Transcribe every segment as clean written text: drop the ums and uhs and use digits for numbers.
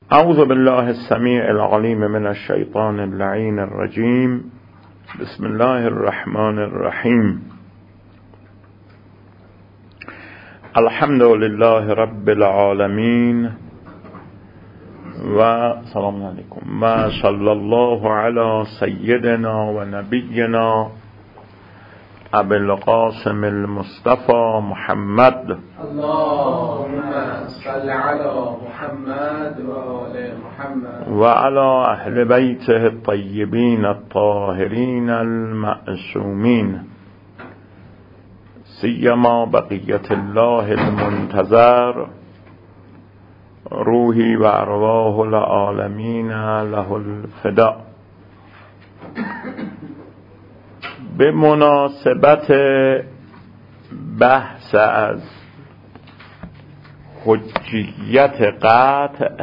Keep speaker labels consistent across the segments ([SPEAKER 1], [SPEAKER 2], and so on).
[SPEAKER 1] اعوذ بالله السمیع العلیم من الشیطان اللعین الرجیم. بسم الله الرحمن الرحیم. الحمد لله رب العالمین و سلام علیکم و صلی الله علی سیدنا و نبینا ابی القاسم المصطفى محمد.
[SPEAKER 2] اللهم صل علی محمد و آل محمد
[SPEAKER 1] و علی اهل بیته الطیبین الطاهرین المعصومین، سیما بقیت الله المنتظر، روحی و ارواح العالمین له الفداء. به مناسبت بحث از حجیت قطع،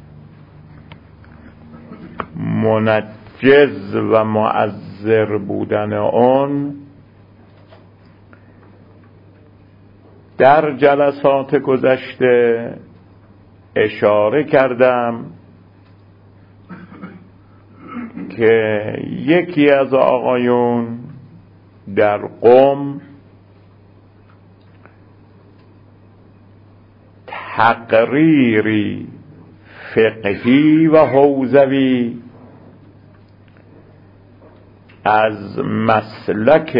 [SPEAKER 1] منجز و معذر بودن آن، در جلسات گذشته اشاره کردم که یکی از آقایون در قم تقریری فقهی و حوزوی از مسلک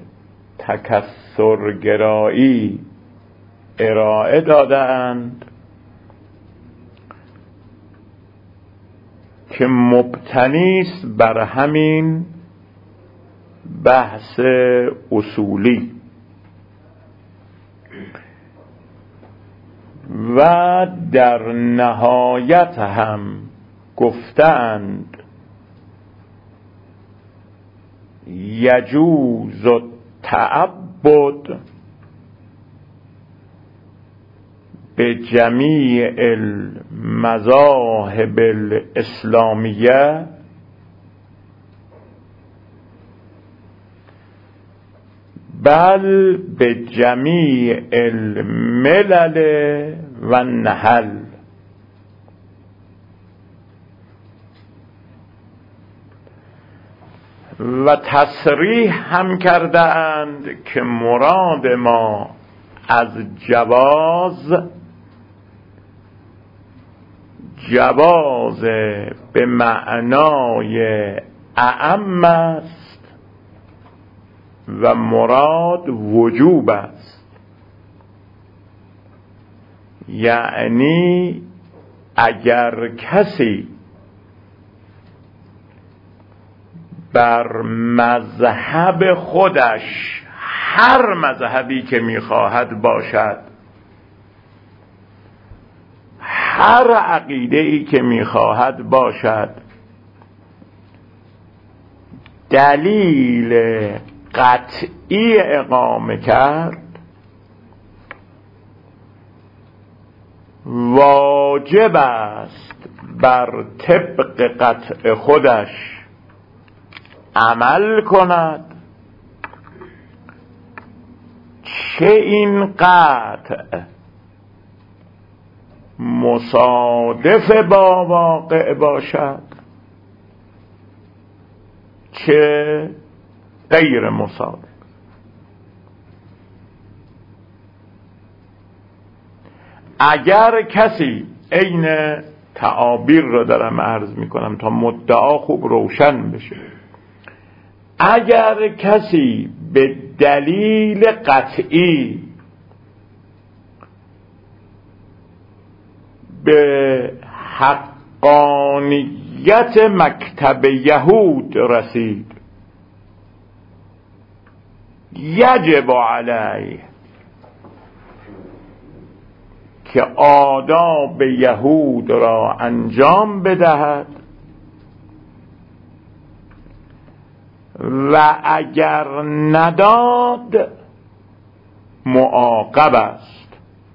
[SPEAKER 1] تکثرگرایی ارائه دادند که مبتنی است بر همین بحث اصولی و در نهایت هم گفتند یجوز التعبد به جمیع المذاهب الاسلامیه بل به جمیع الملل و النحل. و تصریح هم کرده اند که مراد ما از جواز به معنای اعم است و مراد وجوب است. یعنی اگر کسی بر مذهب خودش، هر مذهبی که میخواهد باشد، هر عقیده‌ای که میخواهد باشد، دلیل قطعی اقامه کرد، واجب است بر طبق قطع خودش عمل کند، چه این قطع مصادف با واقع باشد چه غیر مصادف. اگر کسی، عین تعابیر رو دارم عرض میکنم تا مدعا خوب روشن بشه، اگر کسی به دلیل قطعی به حقانیت مکتب یهود رسید، یجب علیه که آداب یهود را انجام بدهد و اگر نداد معاقب است.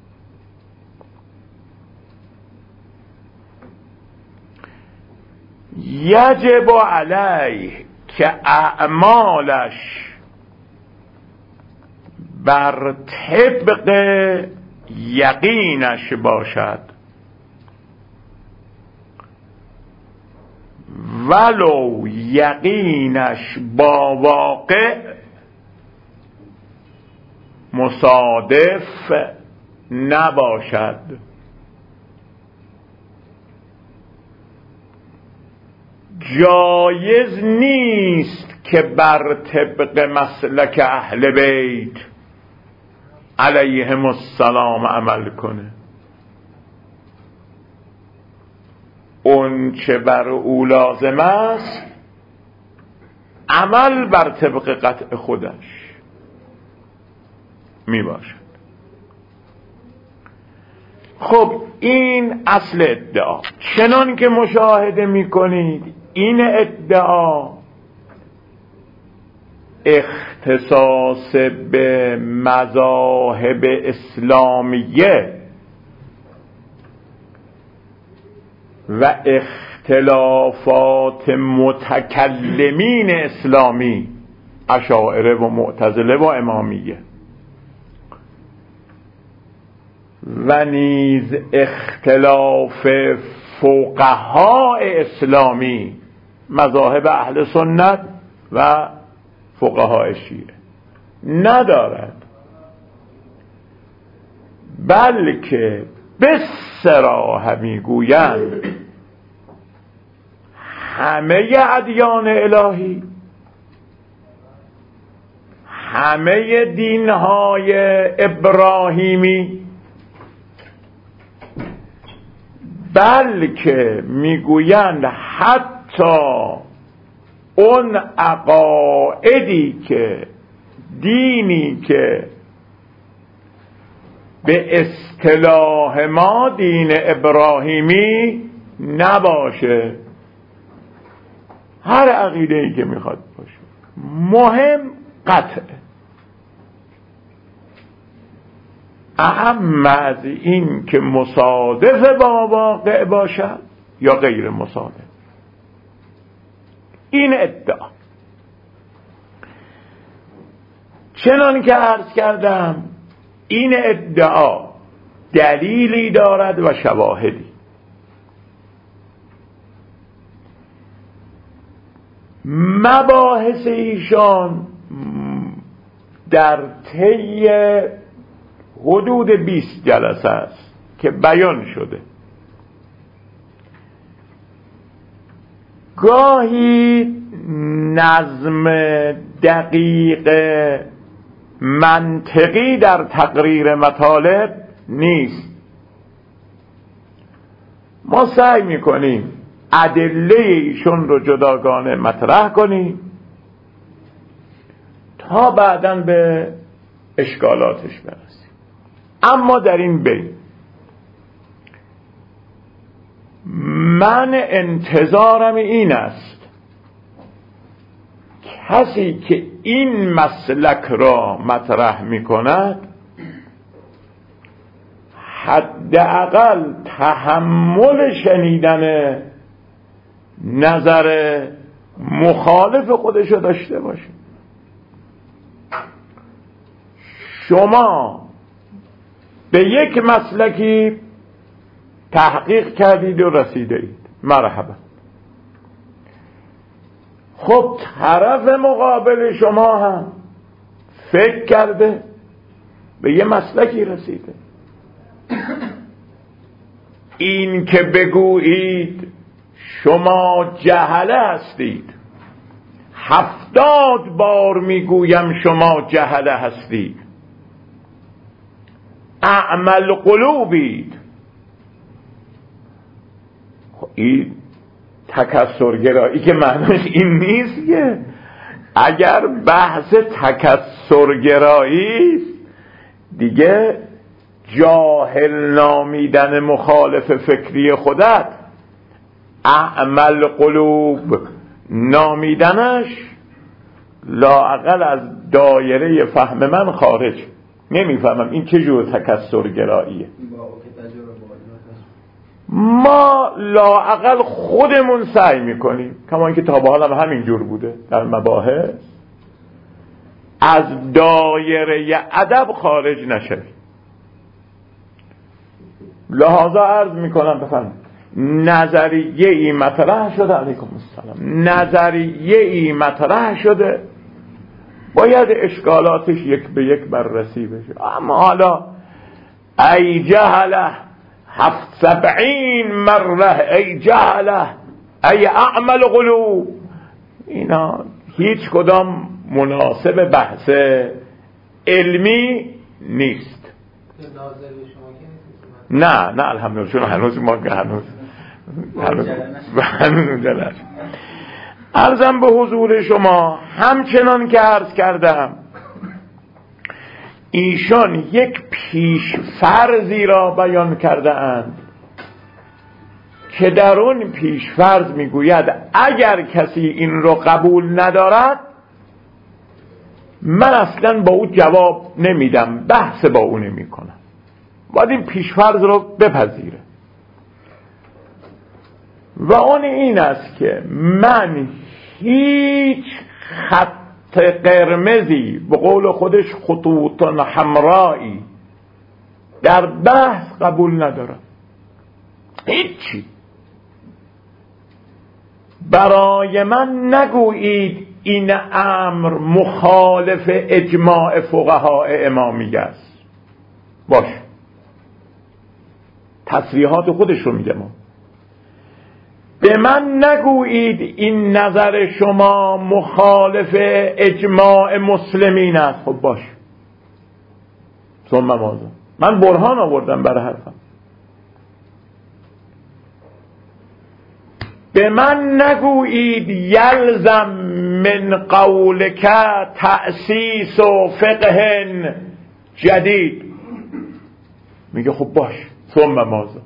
[SPEAKER 1] یجب علیه که اعمالش بر طبق یقینش باشد ولو یقینش با واقع مصادف نباشد. جایز نیست که بر طبق مسلک اهل بیت علیهم السلام عمل کنه. اون چه بر او لازم است عمل بر طبق قطع خودش می باشد. خب این اصل ادعا. چنان که مشاهده می کنید این ادعا اختصاص به مذاهب اسلامیه و اختلافات متکلمین اسلامی، اشاعره و معتزله و امامیه، و نیز اختلاف فقهای اسلامی، مذاهب اهل سنت و فقهای شیعه ندارد، بلکه به صراحت میگویند همه ادیان الهی، همه دینهای ابراهیمی، بلکه میگویند حتی اون عقایدی که دینی که به اصطلاح ما دین ابراهیمی نباشه، هر عقیده‌ای که میخواد باشه، مهم قطعه، اهم از این که مصادف با واقع باشد یا غیر مصادف. این ادعا، چنان که عرض کردم، این ادعا دلیلی دارد و شواهدی. مباحث ایشان در طی حدود 20 جلسه است که بیان شده. گاهی نظم دقیق منطقی در تقریر مطالب نیست. ما سعی میکنیم ادله ایشون رو جداگانه مطرح کنیم تا بعداً به اشکالاتش برسیم. اما در این بین من انتظارم این است کسی که این مسلک را مطرح می کند حداقل تحمل شنیدن نظر مخالف خودش رو داشته باشه. شما به یک مسلکی تحقیق کردید و رسیده اید، مرحبا. خب طرف مقابل شما هم فکر کرده به یه مسلکی رسیده. این که بگویید شما جهله هستید، 70 بار میگویم شما جهله هستید، اعمل قلوبید، این تکثرگرایی که معنیش این نیست که اگر بحث تکثرگرایی دیگه جاهل نامیدن مخالف فکری خودت، اعمل قلوب نامیدنش لااقل از دایره فهم من خارج. نمیفهمم این چه جور تکثرگراییه. ما لااقل خودمون سعی میکنیم، کما اینکه تا به حال هم همین جور بوده در مباحث، از دایره ادب خارج نشویم. لحاظا عرض میکنم بفهم نظریه ای مطرح شده، علیکم السلام، نظریه ای مطرح شده، باید اشکالاتش یک به یک بررسی بشه. اما حالا ای جهله 77 مره، ای جهله، ای اعمل قلوب، اینا هیچ کدام مناسب بحث علمی نیست. نه الحمدلله، چون هنوز ما هنوز عرضم به حضور شما همچنان که عرض کردم ایشان یک پیش فرضی را بیان کرده اند که در اون پیش فرض میگوید اگر کسی این رو قبول ندارد من اصلا با او جواب نمیدم، بحث با او نمی کنم. باید این پیش فرض رو بپذیره و اون این است که من هیچ خط قرمزی، به قول خودش خطوط حمرایی، در بحث قبول ندارم. هیچی. برای من نگویید این امر مخالف اجماع فقهای امامیه است. باش، تصریحات خودش رو میگم. به من نگویید این نظر شما مخالف اجماع مسلمین است. خب باش، ثم ماذا؟ من برهان آوردم برای حرفم. به من نگویید یلزم من قولک تأسیس و فقه جدید. میگه خب باش، ثم ماذا؟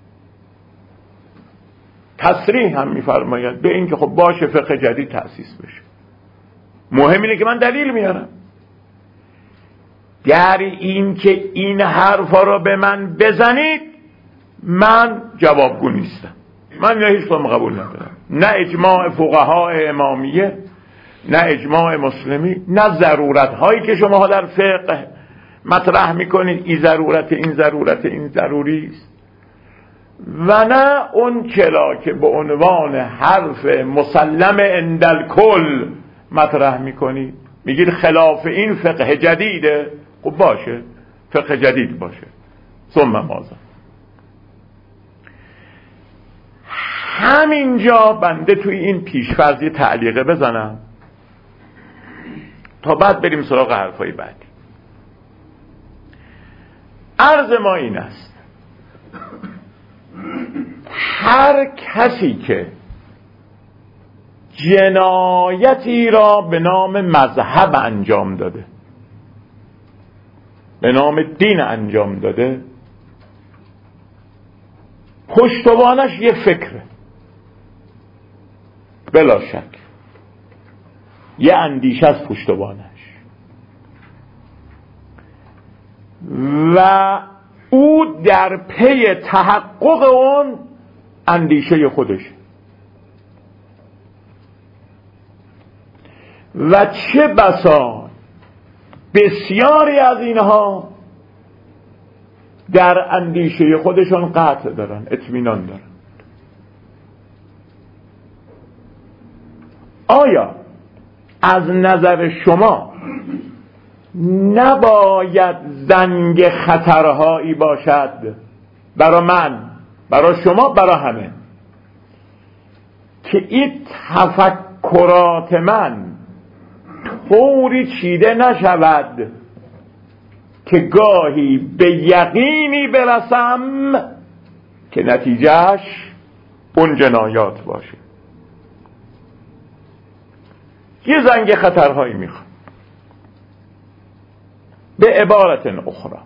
[SPEAKER 1] تصریح هم میفرماید به این که خب باشه فقه جدید تأسیس بشه. مهم اینه که من دلیل میارم. در این که این حرفا رو به من بزنید من جوابگو نیستم. من نه هیچ کدوم قبول ندارم، نه اجماع فقهای امامیه، نه اجماع مسلمی، نه ضرورت هایی که شما در فقه مطرح میکنید، این ضرورت، این ضرورت، این ضروری است، و نه اون کلا که به عنوان حرف مسلم عند کل مطرح میکنید، میگید خلاف این فقه جدیده. خب باشه، فقه جدید باشه، ثم ماذا؟ همینجا بنده توی این پیشفرضی تعلیقه بزنم تا بعد بریم سراغ حرفای بعدی. عرض ما این است هر کسی که جنایتی را به نام مذهب انجام داده، به نام دین انجام داده، پشتوانش یه فکره، بلا شک یه اندیشه از پشتوانش، و او در پی تحقق اون اندیشه خودش، و چه بسا بسیاری از اینها در اندیشه خودشون قطع دارن، اطمینان دارن. آیا از نظر شما نباید زنگ خطرهایی باشد برای من، برای شما، برای همه، که این تفکرات من طوری چیده نشود که گاهی به یقینی برسم که نتیجهش اون جنایات باشه؟ یه زنگ خطرهایی میخوام. به عبارت اخرى،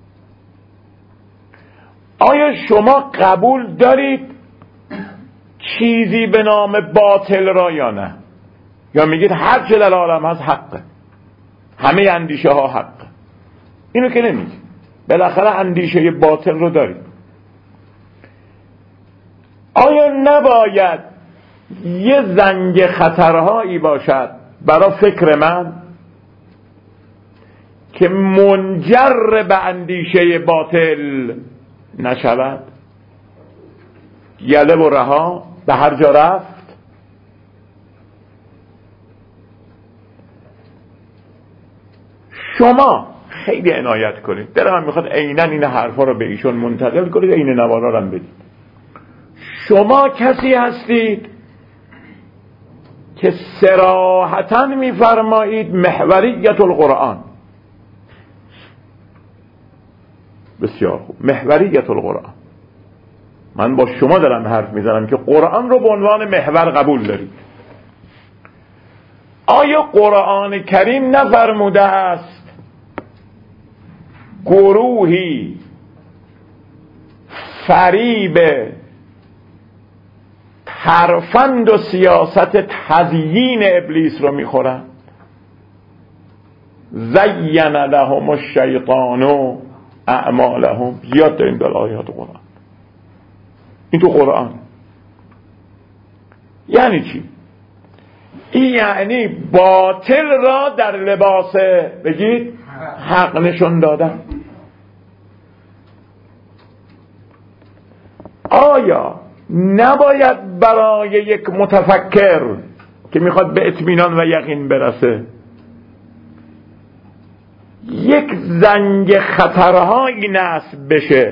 [SPEAKER 1] آیا شما قبول دارید چیزی به نام باطل را یا نه؟ یا میگید هر چه در عالم هست حقه، همه اندیشه ها حقه؟ اینو که نمیگید، بالاخره اندیشه باطل رو دارید. آیا نباید یه زنگ خطرهایی باشد برای فکر من که منجر به اندیشه باطل نشود؟ یله و رها به هر جا رفت. شما خیلی عنایت کنید، دلم میخواد عیناً این حرفا رو به ایشون منتقل کنید، این نوارا رو هم بدید. شما کسی هستید که صراحتاً میفرمایید محوریت القرآن. بسیار خوب، محوریت القرآن. من با شما دارم حرف میزنم که قرآن رو به عنوان محور قبول دارید. آیا قرآن کریم نفرموده است گروهی فریب ترفند و سیاست تزیین ابلیس رو میخورن؟ زین لهم الشیطان اعمالهم. زیاد داریم در آیات قرآن. این تو قرآن. یعنی چی؟ این یعنی باطل را در لباس بگید حق نشون دادن. آیا نباید برای یک متفکر که میخواد به اطمینان و یقین برسه یک زنگ خطرهایی نصب بشه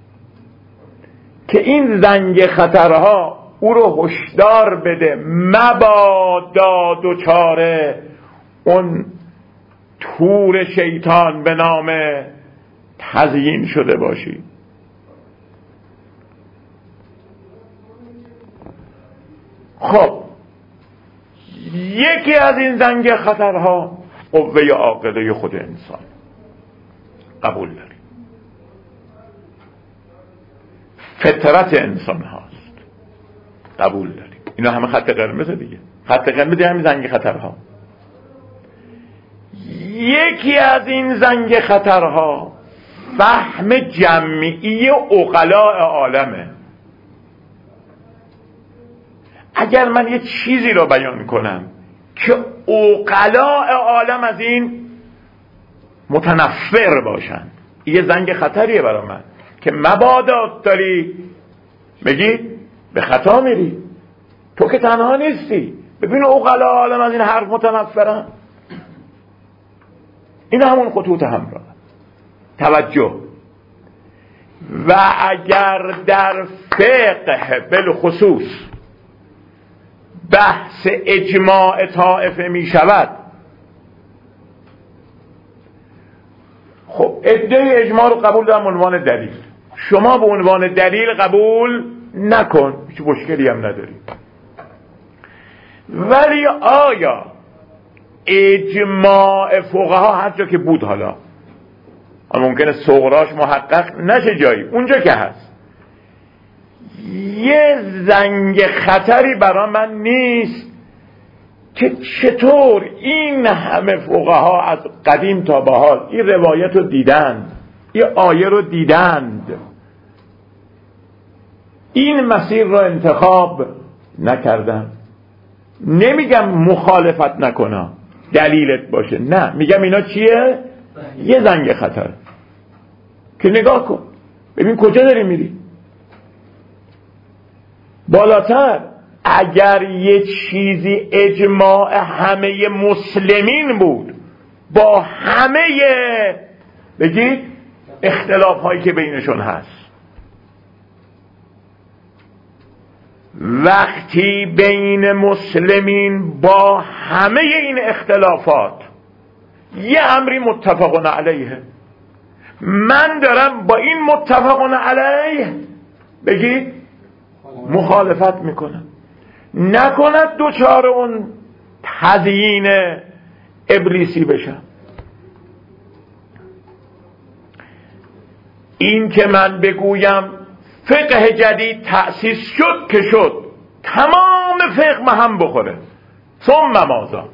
[SPEAKER 1] که این زنگ خطرها او رو هشدار بده مبادا دچار اون تور شیطان به نام تزیین شده باشی؟ خب یکی از این زنگ خطرها قوه عاقله خود انسان. قبول داریم فطرت انسان هاست. قبول داریم. اینا همه خط قرمز دیگه. خط قرمز همین زنگ خطرها. یکی از این زنگ خطرها فهم جمعی عقلاء عالمه. اگر من یه چیزی رو بیان کنم که عقلاء عالم از این متنفر باشن، یه زنگ خطریه برای من که مبادا داری بگی به خطا میری. تو که تنها نیستی، ببین عقلاء عالم از این حرف متنفرن. این همون خطوط همراه. توجه. و اگر در فقه بالخصوص بحث اجماع طائفه می شود، خب ادعای اجماع رو قبول دارم عنوان دلیل، شما به عنوان دلیل قبول نکن، هیچ مشکلی هم نداری. ولی آیا اجماع فقها هر جا که بود، حالا ممکنه صغراش محقق نشه جایی، اونجا که هست یه زنگ خطری برای من نیست که چطور این همه فقها از قدیم تا به حال این روایت رو دیدند، این آیه رو دیدند، این مسیر رو انتخاب نکردن. نمیگم مخالفت نکنه دلیلت باشه، نه، میگم اینا چیه؟ یه زنگ خطر که نگاه کن ببین کجا داری میری. بالاتر اگر یه چیزی اجماع همه مسلمین بود با همه بگید اختلاف هایی که بینشون هست، وقتی بین مسلمین با همه این اختلافات یه امری متفقون علیه، من دارم با این متفقون علیه بگید مخالفت میکنم، نکند دوچار اون تزیین ابلیسی بشم. این که من بگویم فقه جدید تأسیس شد که شد، تمام فقه هم بخوره، ثم ماذا؟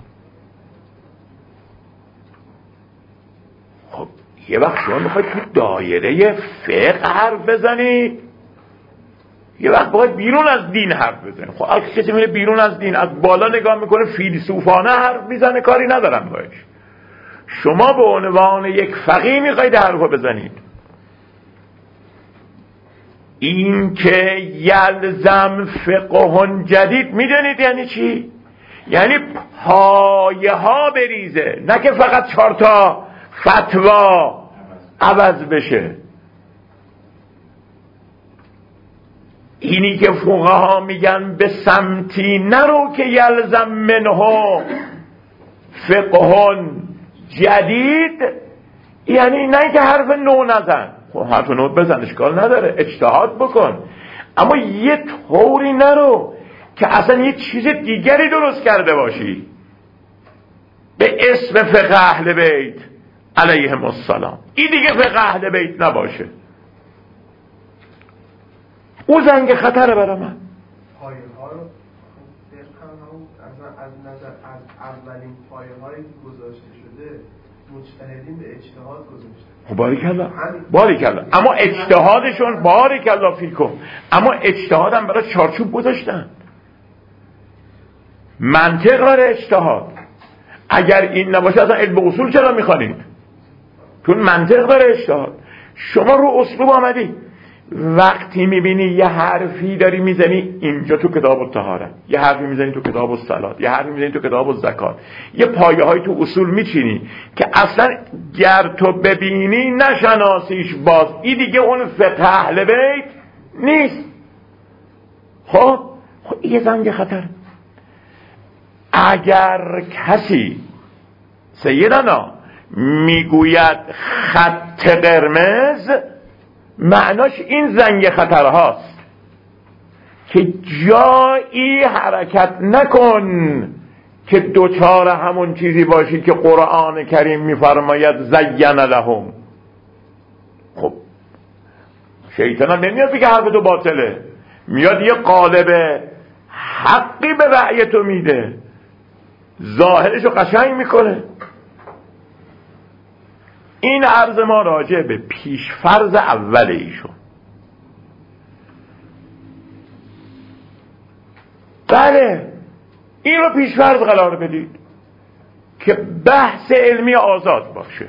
[SPEAKER 1] خب یه وقت شما میخواید تو دایره فقه حرف بزنی، یه وقت باید بیرون از دین حرف بزنی. خب اگه کسی میره بیرون از دین از بالا نگاه میکنه فیلسوفانه حرف میزنه، کاری ندارم باش. شما به عنوان یک فقیه میخواید حرف بزنید، این که یلزم فقه جدید میدونید یعنی چی؟ یعنی پایه ها بریزه، نه که فقط 4 تا فتوا عوض بشه. اینی که فقها میگن به سمتی نرو که یلزم منه فقه جدید، یعنی نه که حرف نو نزن. خب حرف نو بزن، اشکال نداره، اجتهاد بکن، اما یه طوری نرو که اصلا یه چیز دیگری درست کرده باشی به اسم فقه اهل بیت علیهم السلام. این دیگه فقه اهل بیت نباشه. او زنگ خطره برای من.
[SPEAKER 3] پایه ها رو از نظر از اولین پایه هایی که گذاشته شده مجتهدین به اجتهاد گذاشته.
[SPEAKER 1] باریکلا. اما اجتهادشون باریکلا فیکم، اما اجتهادم برای چارچوب گذاشتن. منطق داره اجتهاد. اگر این نباشه اصلا علم اصول چرا میخوانید؟ چون منطق داره اجتهاد. شما رو اسلوب آمدی، وقتی میبینی یه حرفی داری میزنی اینجا تو کتاب الطهارت، یه حرفی میزنی تو کتاب الصلات، یه حرفی میزنی تو کتاب الزکات، یه پایه های تو اصول میچینی که اصلا گر تو ببینی نشناسیش، باز این دیگه اون فقه اهل بیت نیست. خب یه زنگ خطر. اگر کسی سیدنا میگوید خط قرمز، معناش این زنگ خطرهاست که جایی حرکت نکن که دوچار همون چیزی باشی که قرآن کریم میفرماید زین لهم. خب شیطان هم نمیاد بگه حرف تو باطله، میاد یه قالب حقی به رأی تو میده، ظاهرشو قشنگ میکنه. این عرض ما راجع به پیشفرض اول ایشون. بله این رو پیشفرض قرار بدید که بحث علمی آزاد باشه،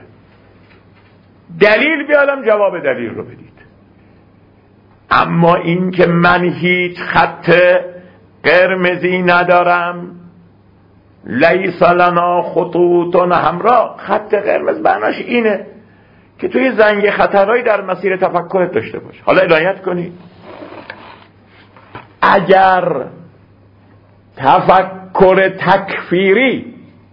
[SPEAKER 1] دلیل بیارم جواب دلیل رو بدید. اما این که من هیچ خط قرمزی ندارم، لیس لنا خطوط حمراء، خط قرمز معناش اینه که توی زنگ خطرهایی در مسیر تفکرت داشته باش. حالا عنایت کنید، اگر تفکر تکفیری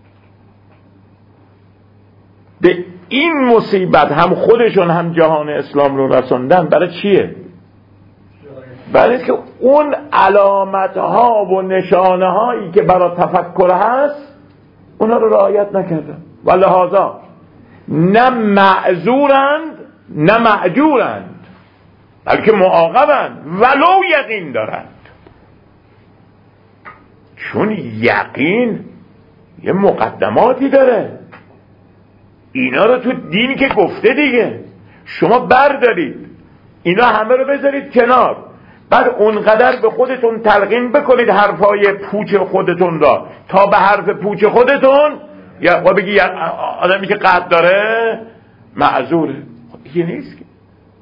[SPEAKER 1] به این مصیبت هم خودشون هم جهان اسلام رو رسوندن، برای چیه؟ برای که اون علامت ها و نشانه هایی که برای تفکر هست اونا رو رعایت نکردن و لحاظا نه معذورند نه مأجورند، بلکه معاقبند ولو یقین دارند. چون یقین یه مقدماتی داره، اینا رو تو دین که گفته دیگه. شما بردارید اینا همه رو بذارید کنار، بعد اونقدر به خودتون تلقین بکنید حرفای پوچ خودتون را تا به حرف پوچ خودتون یا بگی آدمی که قد داره معذوره. یه نیست که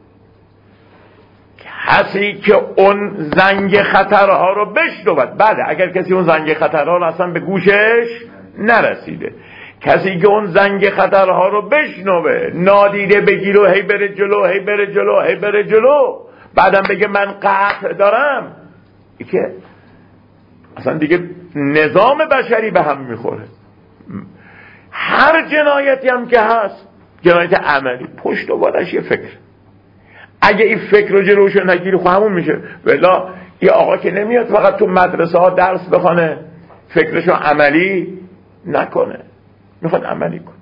[SPEAKER 1] کسی که اون زنگ خطرها رو بشنود. بله اگر کسی اون زنگ خطرها رو اصلا به گوشش نرسیده، کسی که اون زنگ خطرها رو بشنوه نادیده بگیر و هی بره جلو هی بره جلو هی بره جلو، بعدم بگه من قطع دارم، که اصلا دیگه نظام بشری به هم میخوره. هر جنایتی هم که هست جنایت عملی پشت و بادش یه فکر. اگه این فکر رو جلوشو نگیری خب همون میشه. ولی یه آقا که نمیاد فقط تو مدرسه ها درس بخونه فکرشو عملی نکنه، میخواد عملی کنه.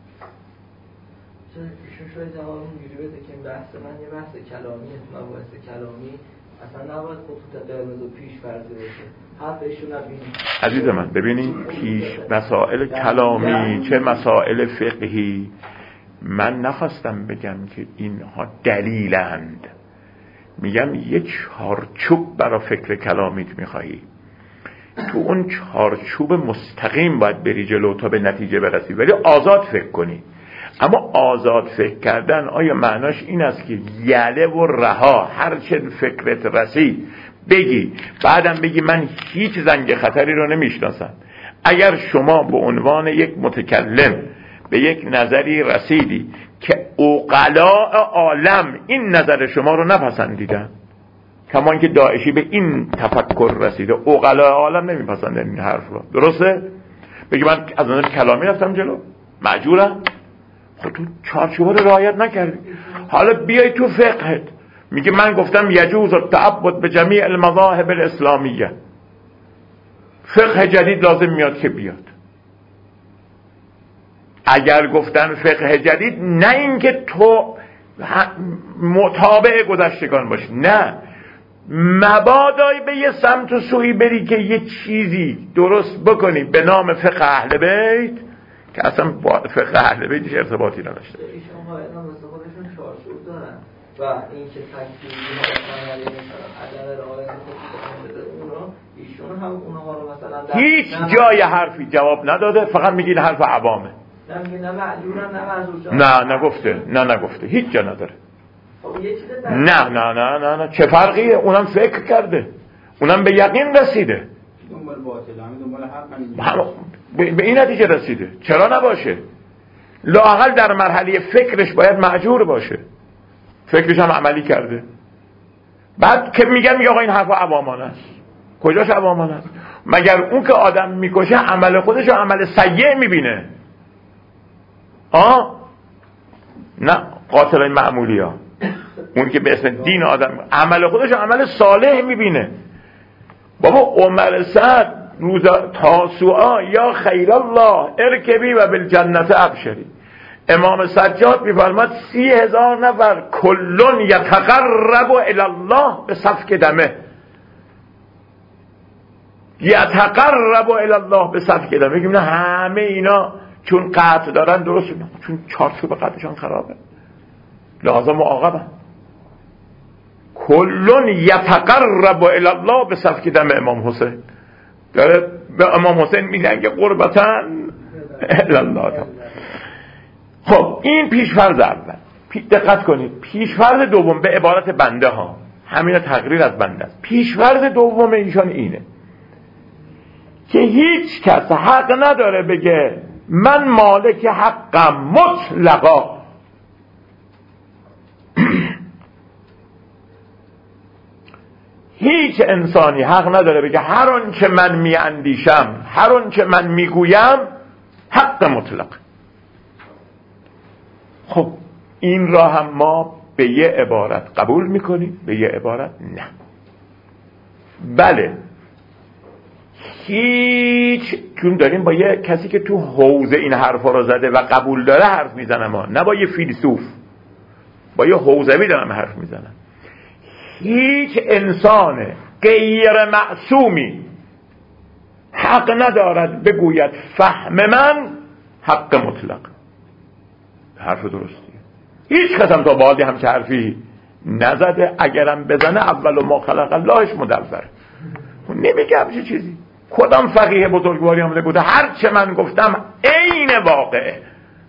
[SPEAKER 4] شاید جواب اینجوری بده که این بحث من یه بحث کلامیه، مباحث کلامی اصلا نباید خطوط قرمز و پیش فرضی بشه. حرفشو نبینید
[SPEAKER 1] عزیز من. ببینید پیش مسائل کلامی چه مسائل فقهی، من نخواستم بگم که اینها دلیلند، میگم یه چارچوب برای فکر کلامیت میخوایی، تو اون چارچوب مستقیم باید بری جلو تا به نتیجه برسی، ولی آزاد فکر کنی. اما آزاد فکر کردن آیا معناش این است که یله و رها، هر چه فکرت رسید بگی، بعدم بگی من هیچ زنگ خطری رو نمیشناسم؟ اگر شما به عنوان یک متکلم به یک نظری رسیدی که عقلاء عالم این نظر شما رو نپسندیدن، کما اینکه داعشی به این تفکر رسیده، عقلاء عالم نمیپسندن این حرف رو، درسته؟ بگی من از نظر کلامی رفتم جلو، مأجورم. خب تو چارچوب رو رعایت نکردی. حالا بیای تو فقهت میگه من گفتم یجوز التعبد به جمیع المذاهب الاسلامیه، فقه جدید لازم میاد که بیاد. اگر گفتن فقه جدید، نه اینکه تو متابع گذشتگان باشی، نه، مبادای به یه سمت و سوی بری که یه چیزی درست بکنی به نام فقه اهل بیت که اصلا با فقه اهل بیتش ارتباطی نداشته.
[SPEAKER 4] ایشون ها اینا مثل خودشون چارچوب دارن و این که تکفیری ها مثلا عدم رعایت بده اونا، ایشون هم اونها رو مثلا
[SPEAKER 1] هیچ جای حرفی جواب نداده، فقط میگه این حرف عوامه.
[SPEAKER 4] نه معلومن نه معذور.
[SPEAKER 1] نه نگفته هیچ جا نداره. نه چه فرقیه؟ اونم فکر کرده، اونم به یقین رسیده،
[SPEAKER 5] دنبال باطل همین دنبال حق
[SPEAKER 1] به این نتیجه رسیده. چرا نباشه؟ لااقل در مرحله فکرش باید معجور باشه، فکرش هم عملی کرده. بعد که میگه آقا این حرف عوامانه است. کجاش عوامانه است؟ مگر اون که آدم میکشه عمل خودش رو عمل سیئ میبینه؟ نه، قاتلای معمولی ها، اون که به اسم دین آدم عمل خودش عمل صالح میبینه. بابا عمر سعد روز تاسوعا یا خیر الله ارکبی و بالجنت ابشری، امام سجاد میفرماد 30,000 نفر کلون یتقرب الی الله به سفک دمه، یتقرب الی الله به سفک دمه. میگیم نه همه اینا چون قطع دارن درست، چون چارچوب قطعشان خرابه لازم معاقبه. کلون یتقرب الی الله به سفک دم امام حسین، داره به امام حسین میگن که قربتاً الی الله. خب این پیشفرض اول، دقت کنید. پیشفرض دوم به عبارت بنده ها، همین تقریر از بنده است. پیشفرض دوم ایشان اینه که هیچ کس حق نداره بگه من مالک حقم مطلقا. هیچ انسانی حق نداره بگه هر آنچه من میاندیشم، هر آنچه من میگویم حق مطلق. خب این را هم ما به یه عبارت قبول میکنیم، به یه عبارت نه. بله، هیچ، چون داریم با یه کسی که تو حوزه این حرفا رو زده و قبول داره حرف میزنم، نه با یه فیلسوف، با یه حوزوی دارم حرف میزنم. هیچ انسان غیر معصومی حق ندارد بگوید فهم من حق مطلق. حرف درستیه. هیچ کس هم تا بعدی همچه حرفی نزده، اگرم بزنه اول ما خلق اللهش مدبر. نمیگه همچه چیزی. کدام فقیه بزرگواری آمده بوده هر چه من گفتم عین واقعه؟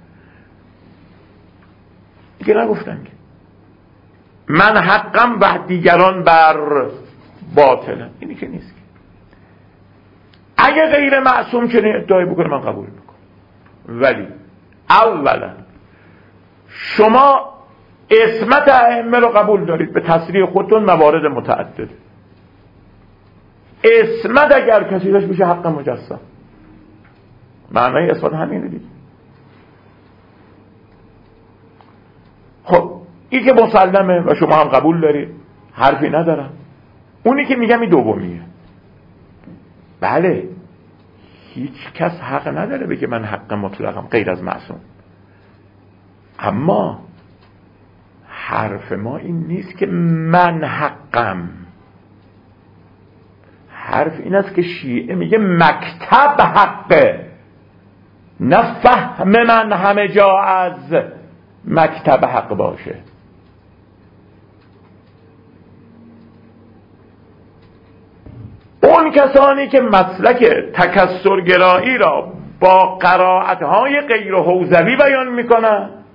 [SPEAKER 1] دیگه نگفتم که من حقم و دیگران بر باطلم، اینی که نیست. اگه غیر معصوم چنین ادعای بکنه من قبول میکنم، ولی اولا شما عصمت ائمه رو قبول دارید، به تصریح خودتون موارد متعدد. عصمت اگر کسی داشت میشه حق مجسم. معنای عصمت همینه دیگه. خب این که مسلمه و شما هم قبول دارید، حرفی ندارم. اونی که میگم این دومیه. بله، هیچ کس حق نداره بگه من حق مطلقم غیر از معصوم. اما حرف ما این نیست که من حقم. حرف این است که شیعه میگه مکتب حقه، نه فهم من همه جا از مکتب حق باشه. اون کسانی که مسلک تکثرگرایی را با قرائت‌های غیر حوزوی بیان میکنن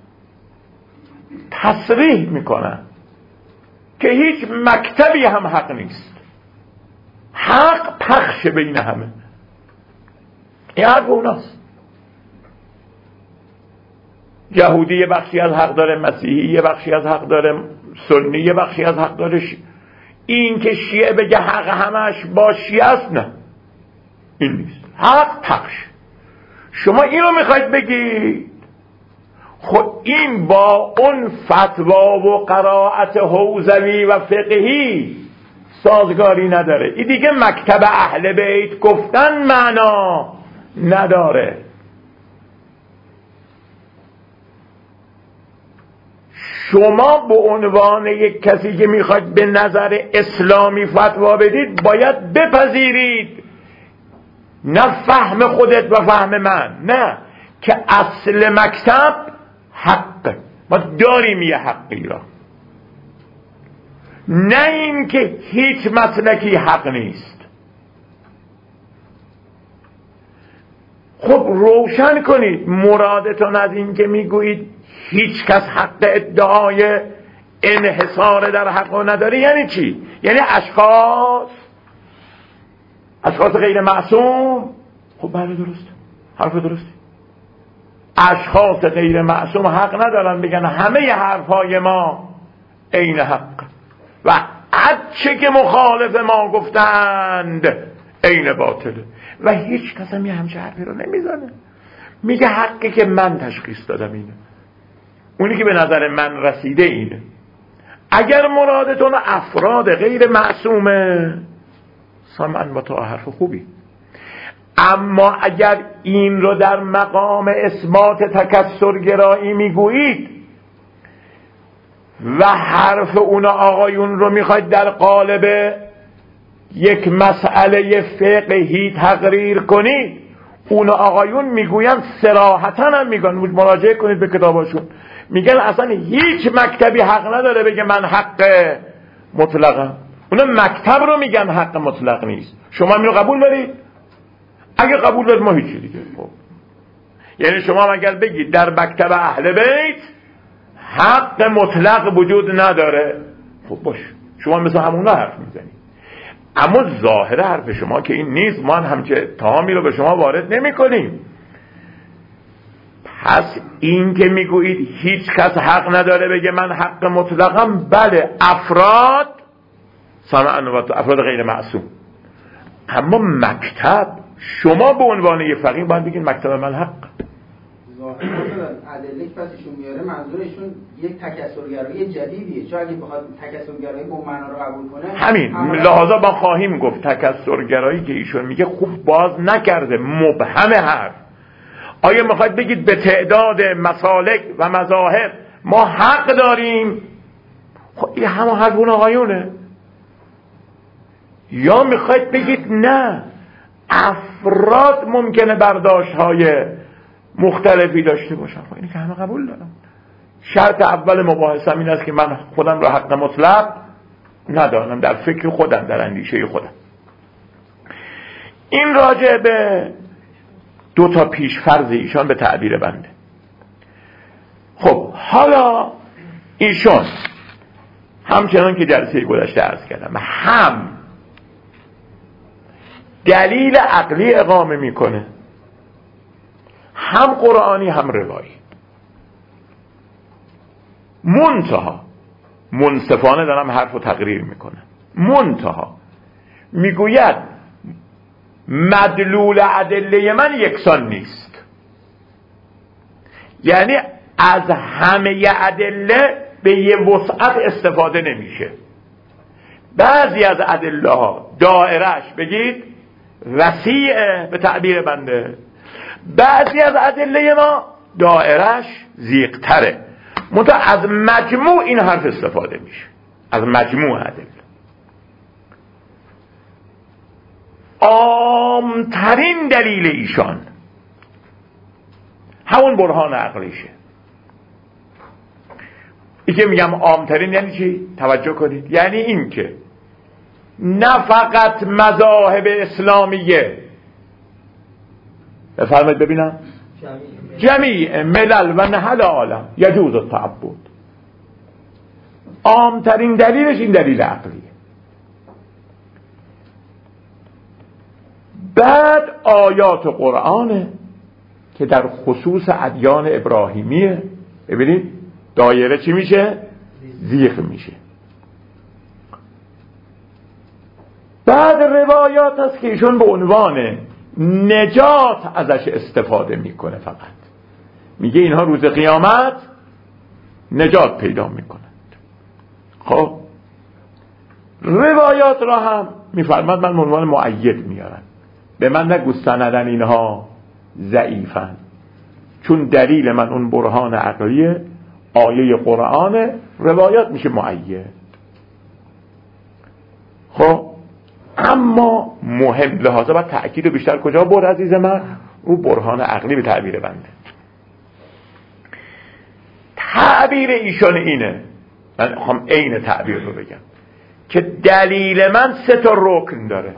[SPEAKER 1] تصریح میکنن که هیچ مکتبی هم حق نیست، حق پخش بین همه. این حرف اوناست. یهودی یه بخشی از حق داره، مسیحی یه بخشی از حق داره، سنی یه بخشی از حق داره. این که شیعه بگه حق همش با شیعه است، نه، این نیست. حق پخش. شما اینو میخواید بگید، خب این با اون فتوا و قرائت حوزوی و فقهی سازگاری نداره. این دیگه مکتب اهل بیت گفتن معنا نداره. شما به عنوان یک کسی که میخواید به نظر اسلامی فتوا بدید باید بپذیرید، نه فهم خودت و فهم من، نه، که اصل مکتب حق، ما داریم یه حقی را، نه این که هیچ مسلکی حق نیست. خب روشن کنید مرادتون از این که میگویید هیچ کس حق ادعای انحصار در حق نداره یعنی چی؟ یعنی اشخاص غیر معصوم؟ خب بله درست، حرف درستی. اشخاص غیر معصوم حق ندارن بگن همه حرفهای ما عین حق و هرچه که مخالف ما گفتند عین باطله، و هیچ کس هم یه همچه حرفی رو نمیزنه. میگه حقی که من تشخیص دادم اینه، اونی که به نظر من رسیده اینه. اگر مرادتون افراد غیر معصومه، سمعاً و طاعة، حرف خوبی. اما اگر این رو در مقام اثبات تکثرگرایی میگویید و حرف اون آقایون رو میخواید در قالب یک مسئله فقهی تقریر کنید، اون آقایون میگوین صراحتاً هم میگن، مراجعه کنید به کتاباشون، میگن اصلا هیچ مکتبی حق نداره بگه من حق مطلقم. اونا مکتب رو میگن حق مطلق نیست. شما اینو قبول دارید؟ اگه قبول دارید ما هیچی دیگه. خب یعنی شما اگر بگید در مکتب اهل بیت حق مطلق وجود نداره، خب باش، شما مثل همونا حرف میزنید. اما ظاهر حرف شما که این نیست، ما همچه اتهامی رو به شما وارد نمی کنیم. پس این که میگویید هیچ کس حق نداره بگه من حق مطلقم، بله، افراد افراد غیر معصوم. اما مکتب، شما به عنوان یه فقیه باید بگید مکتب من حق.
[SPEAKER 5] ظاهرا ادله که پسشون میاره منظورشون یک تکثرگرایی جدیدیه، چون اگه بخواد تکثرگرایی به معنا رو قبول کنه
[SPEAKER 1] همین لحاظا با خواهیم گفت تکثرگرایی که ایشون میگه خوب باز نکرده، مبهم حرف. آیا میخواید بگید به تعداد مسالک و مذاهب ما حق داریم؟ خب این همه حرف اون آقایونه. یا میخواید بگید نه، افراد ممکنه برداشت‌های مختلفی داشته باشن؟ خب اینی که همه قبول دارن. شرط اول مباحثم این است که من خودم را حق مطلق ندانم، در فکر خودم، در اندیشه خودم. این راجع به دو تا پیشفرض ایشان به تعبیر بنده. خب حالا ایشان همچنان که جلسه گذشته عرض کردم هم دلیل عقلی اقامه میکنه، هم قرآنی هم روایی. منتها منصفانه دارم حرف رو تقریر میکنم، منتها میگوید مدلول ادله من یکسان نیست. یعنی از همه ادله به یه وسعت استفاده نمیشه. بعضی از ادله ها دائرش بگید وسیع به تعبیر بنده، بعضی از ادله ما دائرش ضیق‌تره. منتها از مجموع این حرف استفاده میشه، از مجموع ادله. عامترین دلیل ایشان همون برهان عقلیشه. این که میگم عامترین یعنی چی؟ توجه کنید، یعنی این که نه فقط مذاهب اسلامیه، بفرمایید ببینم، جمیع ملل و نهل عالم یجوز التعبد، عامترین دلیلش این دلیل عقلیه. بعد آیات قرآنه که در خصوص ادیان ابراهیمیه. ببینید دایره چی میشه؟ زیغ میشه. بعد روایات هست که ایشون به عنوان نجات ازش استفاده میکنه. فقط میگه اینها روز قیامت نجات پیدا میکنند. خب روایات را هم میفرماد من به عنوان مؤید میارم. به من نگو سندن اینها ضعیفن، چون دلیل من اون برهان عقلیه، آیه قرآن، روایات میشه مؤید. خب اما مهم لحاظا باید تأکید رو بیشتر کجا برد عزیز من؟ او برهان عقلی به تعبیر بنده. تعبیر ایشان اینه، من میخوام عین تعبیر رو بگم، که دلیل من 3 رکن داره.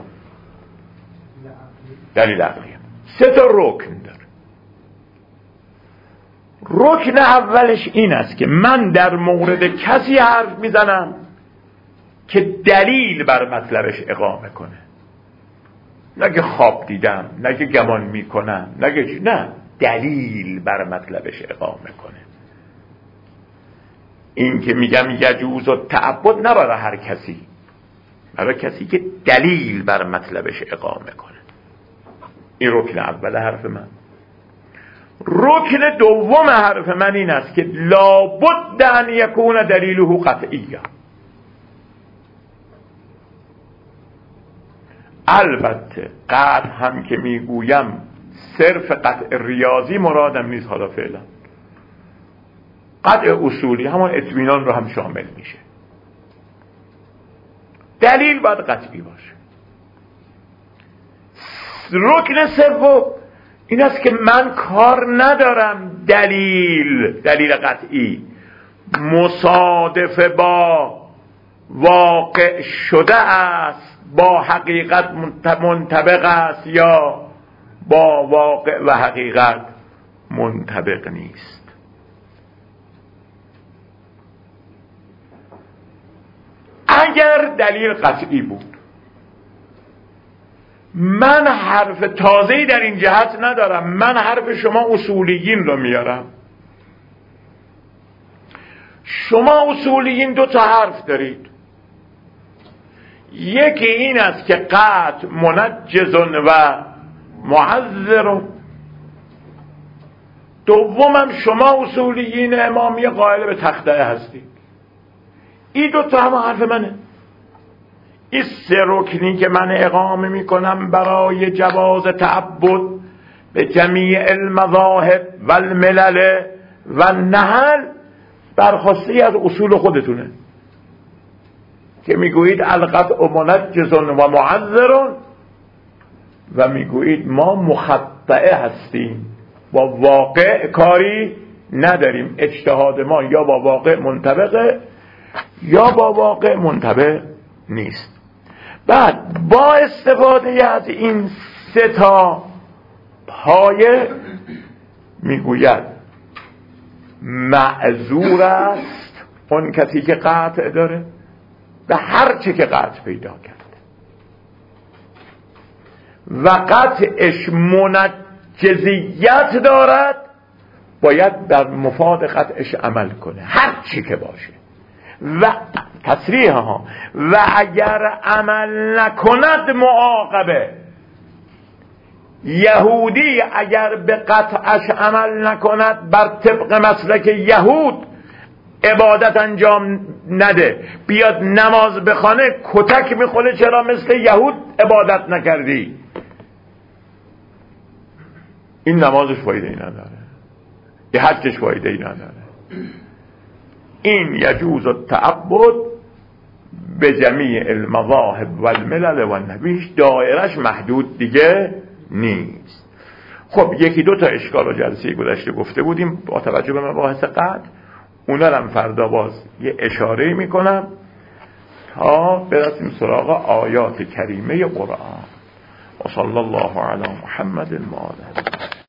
[SPEAKER 1] دلیل عقلی 3 رکن داره. رکن اولش این است که من در مورد کسی حرف میزنم که دلیل بر مطلبش اقامه کنه، نگه خواب دیدم، نگه گمان میکنم، نه، دلیل بر مطلبش اقامه کنه. این که میگم یجوز و تعبد نه برای هر کسی، برای کسی که دلیل بر مطلبش اقامه کنه. این رکن اول حرف من. رکن دوم حرف من این است که لابد ان یکون دلیله قطعیه. البته قطع هم که میگویم صرف قطع ریاضی مرادم نیست. حالا فعلا قطع اصولی همون اطمینان رو هم شامل میشه. دلیل باید قطعی باشه. رکن سوم این است که من کار ندارم دلیل قطعی مصادفه با واقع شده است، با حقیقت منطبق است یا با واقع و حقیقت منطبق نیست. اگر دلیل قطعی بود، من حرف تازه‌ای در این جهت ندارم، من حرف شما اصولیین رو میارم. شما اصولیین 2 حرف دارید. یکی این است که قطع منجز و معذر. دومم شما اصولیین امامی قائل به تخته هستید. این 2 هم حرف منه. این 3 رکنی که من اقامه میکنم برای جواز تعبد به جمیع المذاهب و الملل و نهل برخواسته از اصول خودتونه که میگویید القطع منجز و معذر و میگویید ما مخطئه هستیم، با واقع کاری نداریم، اجتهاد ما یا با واقع منطبقه یا با واقع منطبق نیست. بعد با استفاده از این 3 پایه میگوید معذور است اون کسی که قطع داره به هر چه که قطع پیدا کرده و قطعش منجزیت دارد، باید در مفاد قطعش عمل کنه هر چی که باشه. و تصریح ها و اگر عمل نکند معاقبه. یهودی اگر به قطعش عمل نکند، بر طبق مسلک یهود عبادت انجام نده، بیاد نماز بخونه کتک میخوره، چرا مثل یهود عبادت نکردی؟ این نمازش فایده ای نداره، یه حجش فایده ای نداره. این یجوز التعبد به جمیع المذاهب و الملل و النبیش، دایرش محدود دیگه نیست. خب 1-2 اشکال و جلسه گذشته گفته بودیم با توجه به مباحث قطع، اونا هم فردا باز یه اشاره میکنم تا برسیم سراغ آیات کریمه قرآن. و صلی الله علی محمد المعالی.